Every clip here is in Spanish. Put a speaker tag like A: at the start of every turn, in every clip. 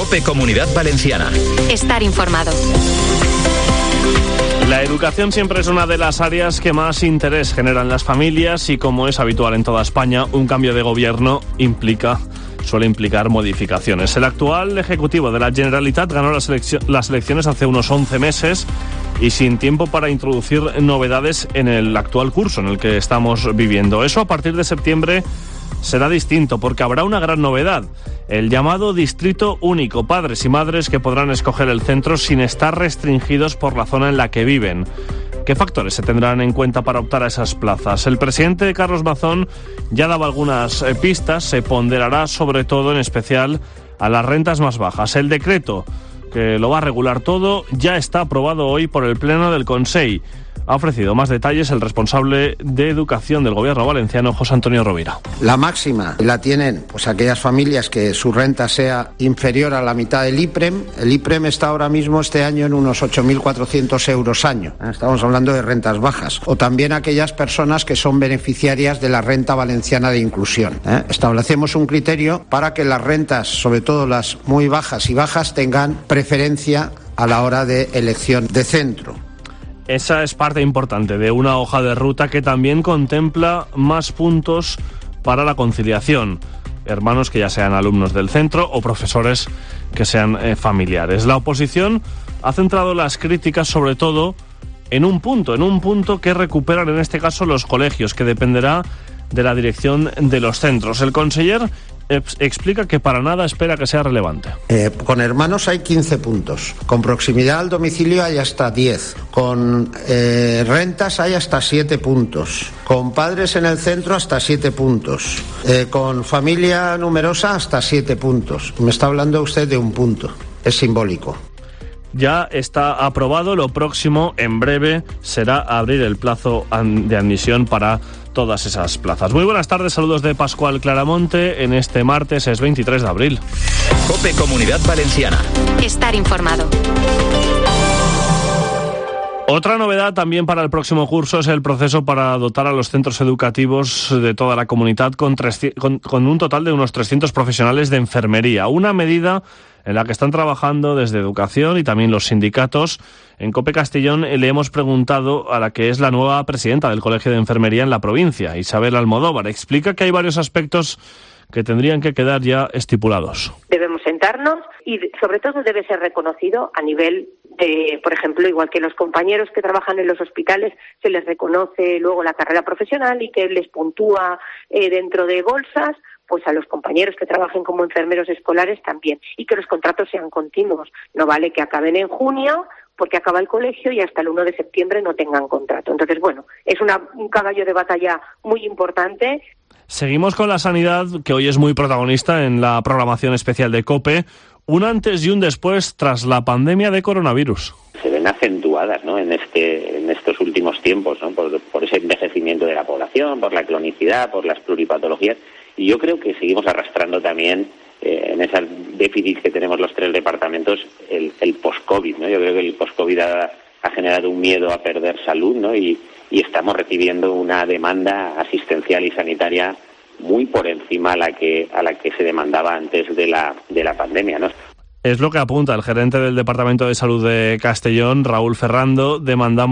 A: COPE Comunidad Valenciana.
B: Estar informado.
C: La educación siempre es una de las áreas que más interés generan las familias y, como es habitual en toda España, un cambio de gobierno suele implicar modificaciones. El actual ejecutivo de la Generalitat ganó las elecciones hace unos 11 meses y sin tiempo para introducir novedades en el actual curso en el que estamos viviendo. Eso a partir de septiembre será distinto porque habrá una gran novedad: el llamado distrito único, padres y madres que podrán escoger el centro sin estar restringidos por la zona en la que viven. ¿Qué factores se tendrán en cuenta para optar a esas plazas? El presidente Carlos Mazón ya daba algunas pistas. Se ponderará sobre todo, en especial, a las rentas más bajas. El decreto que lo va a regular todo ya está aprobado hoy por el Pleno del Consell. Ha ofrecido más detalles el responsable de Educación del Gobierno valenciano, José Antonio Rovira.
D: La máxima la tienen pues aquellas familias que su renta sea inferior a la mitad del IPREM. El IPREM está ahora mismo este año en unos 8.400 euros año. Estamos hablando de rentas bajas. O también aquellas personas que son beneficiarias de la renta valenciana de inclusión. Establecemos un criterio para que las rentas, sobre todo las muy bajas y bajas, tengan preferencia a la hora de elección de centro.
C: Esa es parte importante de una hoja de ruta que también contempla más puntos para la conciliación. Hermanos que ya sean alumnos del centro o profesores que sean familiares. La oposición ha centrado las críticas sobre todo en un punto que recuperan en este caso los colegios, que dependerá de la dirección de los centros. El conseller explica que para nada espera que sea relevante.
D: Con hermanos hay 15 puntos, con proximidad al domicilio hay hasta 10, con rentas hay hasta 7 puntos, con padres en el centro hasta 7 puntos, con familia numerosa hasta 7 puntos. Me está hablando usted de un punto, es simbólico.
C: Ya está aprobado. Lo próximo, en breve, será abrir el plazo de admisión para todas esas plazas. Muy buenas tardes, saludos de Pascual Claramonte. En este martes es 23 de abril.
A: COPE Comunidad Valenciana.
B: Estar informado.
C: Otra novedad también para el próximo curso es el proceso para dotar a los centros educativos de toda la comunidad con un total de unos 300 profesionales de enfermería. Una medida en la que están trabajando desde Educación y también los sindicatos. En COPE Castellón le hemos preguntado a la que es la nueva presidenta del Colegio de Enfermería en la provincia, Isabel Almodóvar. Explica que hay varios aspectos que tendrían que quedar ya estipulados.
E: Debemos sentarnos y sobre todo debe ser reconocido a nivel de, por ejemplo, igual que los compañeros que trabajan en los hospitales, se les reconoce luego la carrera profesional y que les puntúa dentro de bolsas, pues a los compañeros que trabajen como enfermeros escolares también, y que los contratos sean continuos. No vale que acaben en junio porque acaba el colegio y hasta el 1 de septiembre no tengan contrato. Entonces, bueno, es un caballo de batalla muy importante.
C: Seguimos con la sanidad, que hoy es muy protagonista en la programación especial de COPE. Un antes y un después tras la pandemia de coronavirus.
F: Se ven acentuadas, ¿no?, en estos últimos tiempos, ¿no?, por ese envejecimiento de la población, por la cronicidad, por las pluripatologías. Y yo creo que seguimos arrastrando también en ese déficit que tenemos los 3 departamentos el post-COVID, ¿no? Yo creo que el post-COVID ha generado un miedo a perder salud, ¿no? Y estamos recibiendo una demanda asistencial y sanitaria muy por encima a la que se demandaba antes de la pandemia, ¿no?
C: Es lo que apunta el gerente del Departamento de Salud de Castellón, Raúl Ferrando. Demandan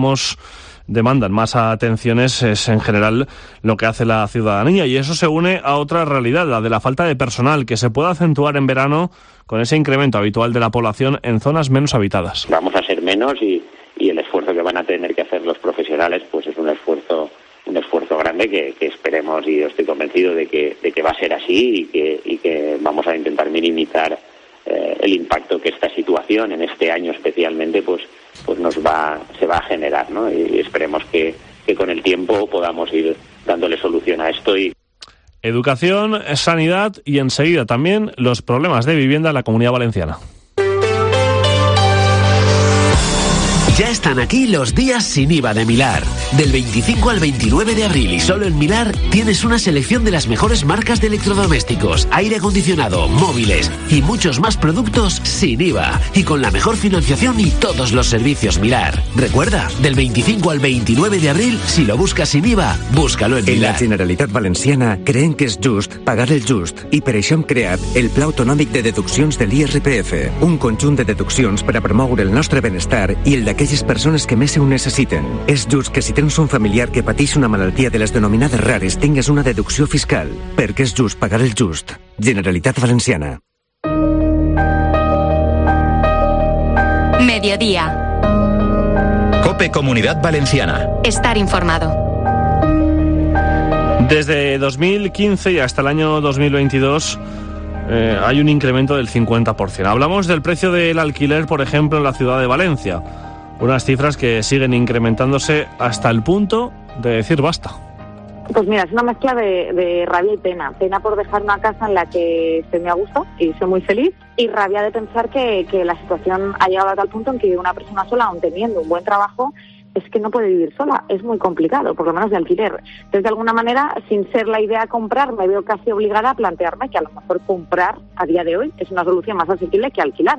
C: más atenciones, es en general lo que hace la ciudadanía, y eso se une a otra realidad, la de la falta de personal, que se puede acentuar en verano con ese incremento habitual de la población en zonas menos habitadas.
F: Vamos a ser menos y el esfuerzo que van a tener que hacer los profesionales pues es un esfuerzo grande que esperemos, y yo estoy convencido de que va a ser así y que vamos a intentar minimizar el impacto que esta situación en este año especialmente pues se va a generar, ¿no? Y esperemos que con el tiempo podamos ir dándole solución a esto.
C: Educación, sanidad y enseguida también los problemas de vivienda en la Comunidad Valenciana.
G: Ya están aquí los días sin IVA de Milar. Del 25 al 29 de abril y solo en Milar tienes una selección de las mejores marcas de electrodomésticos, aire acondicionado, móviles y muchos más productos sin IVA y con la mejor financiación y todos los servicios Milar. Recuerda, del 25 al 29 de abril, si lo buscas sin IVA, búscalo en Milar.
H: En la Generalitat Valenciana creen que és just pagar el just i per això hem creat el Pla Autonòmic de Deduccions de l'IRPF, un conjunt de deduccions per a promoure el nostre benestar i el d'aquelles persones que més ho necessiten. És just que si tens un familiar que pateix una malaltia de les denominades rares tingues una deducció fiscal, perquè és just pagar el just. Generalitat Valenciana.
B: Mediodía.
A: COPE Comunidad Valenciana.
B: Estar informado.
C: Desde 2015 y hasta el año 2022 hay un incremento del 50%. Hablamos del precio del alquiler, por ejemplo, en la ciudad de Valencia. Unas cifras que siguen incrementándose hasta el punto de decir basta.
I: Pues mira, es una mezcla de rabia y pena. Pena por dejar una casa en la que estoy muy a gusto y soy muy feliz. Y rabia de pensar que la situación ha llegado a tal punto en que una persona sola, aun teniendo un buen trabajo, es que no puede vivir sola. Es muy complicado, por lo menos de alquiler. Entonces, de alguna manera, sin ser la idea comprar, me veo casi obligada a plantearme que a lo mejor comprar a día de hoy es una solución más asequible que alquilar.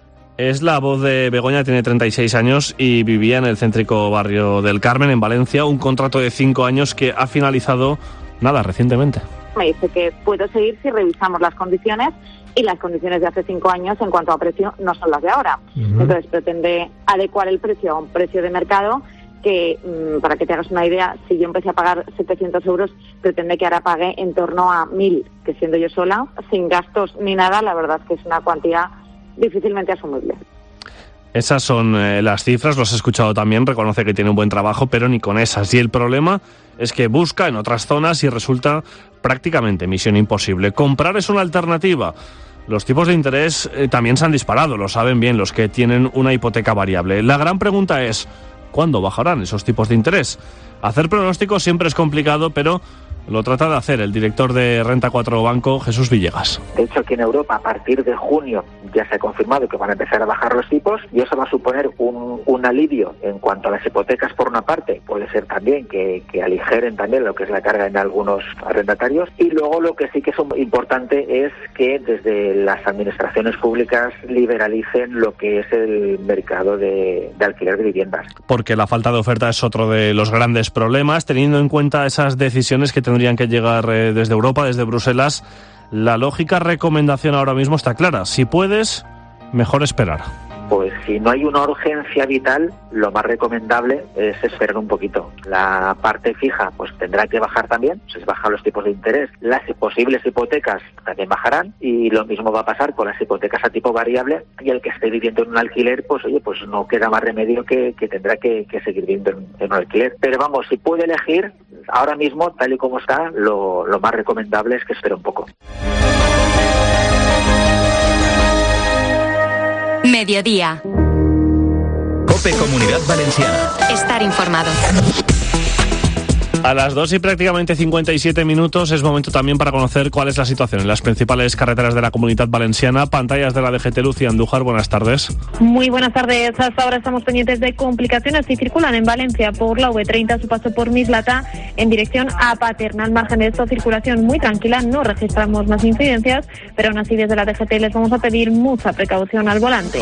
C: Es la voz de Begoña, tiene 36 años y vivía en el céntrico barrio del Carmen, en Valencia, un contrato de 5 años que ha finalizado, recientemente.
I: Me dice que puedo seguir si revisamos las condiciones, y las condiciones de hace 5 años en cuanto a precio no son las de ahora. Entonces pretende adecuar el precio a un precio de mercado que, para que te hagas una idea, si yo empecé a pagar 700 euros, pretende que ahora pague en torno a 1.000, que siendo yo sola, sin gastos ni nada, la verdad es que es una cuantía difícilmente asumible.
C: Esas son las cifras, los he escuchado también, reconoce que tiene un buen trabajo, pero ni con esas. Y el problema es que busca en otras zonas y resulta prácticamente misión imposible. Comprar es una alternativa. Los tipos de interés también se han disparado, lo saben bien los que tienen una hipoteca variable. La gran pregunta es, ¿cuándo bajarán esos tipos de interés? Hacer pronósticos siempre es complicado, pero lo trata de hacer el director de Renta 4 Banco, Jesús Villegas.
J: De hecho, aquí en Europa, a partir de junio, ya se ha confirmado que van a empezar a bajar los tipos y eso va a suponer un alivio en cuanto a las hipotecas por una parte. Puede ser también que aligeren también lo que es la carga en algunos arrendatarios. Y luego lo que sí que es importante es que desde las administraciones públicas liberalicen lo que es el mercado de alquiler de viviendas.
C: Porque la falta de oferta es otro de los grandes problemas. Teniendo en cuenta esas decisiones que tendrían que llegar desde Europa, desde Bruselas, la lógica recomendación ahora mismo está clara. Si puedes, mejor esperar.
J: Pues si no hay una urgencia vital, lo más recomendable es esperar un poquito. La parte fija pues tendrá que bajar también, se bajan los tipos de interés. Las posibles hipotecas también bajarán y lo mismo va a pasar con las hipotecas a tipo variable y el que esté viviendo en un alquiler, pues oye, pues no queda más remedio que tendrá que seguir viviendo en un alquiler. Pero vamos, si puede elegir, ahora mismo, tal y como está, lo más recomendable es que espere un poco.
B: Mediodía.
A: COPE Comunidad Valenciana.
B: Estar informado.
C: A las 2 y prácticamente 57 minutos es momento también para conocer cuál es la situación en las principales carreteras de la Comunidad Valenciana. Pantallas de la DGT, Lucía Andújar, buenas tardes.
K: Muy buenas tardes. Hasta ahora estamos pendientes de complicaciones que circulan en Valencia por la V30 a su paso por Mislata en dirección a Paterna. Al margen de esto, circulación muy tranquila, no registramos más incidencias, pero aún así desde la DGT les vamos a pedir mucha precaución al volante.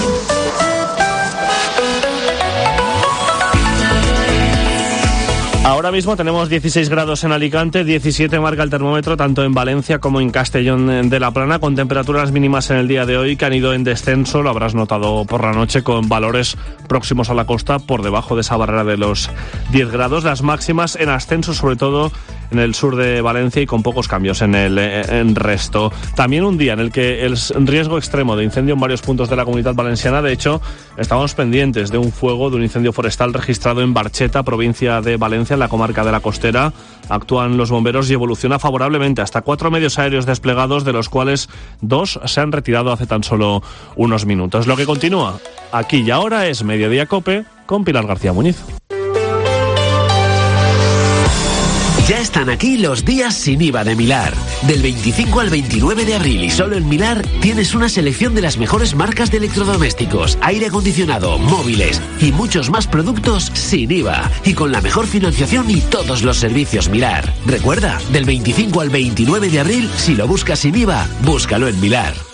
C: Ahora mismo tenemos 16 grados en Alicante, 17 marca el termómetro tanto en Valencia como en Castellón de la Plana, con temperaturas mínimas en el día de hoy que han ido en descenso, lo habrás notado por la noche, con valores próximos a la costa por debajo de esa barrera de los 10 grados, las máximas en ascenso sobre todo en el sur de Valencia y con pocos cambios en el resto. También un día en el que el riesgo extremo de incendio en varios puntos de la Comunidad Valenciana, de hecho, estábamos pendientes de un fuego, de un incendio forestal registrado en Barcheta, provincia de Valencia, en la comarca de la Costera. Actúan los bomberos y evoluciona favorablemente. Hasta 4 medios aéreos desplegados, de los cuales 2 se han retirado hace tan solo unos minutos. Lo que continúa aquí y ahora es Mediodía COPE con Pilar García Muñiz.
G: Ya están aquí los días sin IVA de Milar. Del 25 al 29 de abril y solo en Milar tienes una selección de las mejores marcas de electrodomésticos, aire acondicionado, móviles y muchos más productos sin IVA y con la mejor financiación y todos los servicios Milar. Recuerda, del 25 al 29 de abril, si lo buscas sin IVA, búscalo en Milar.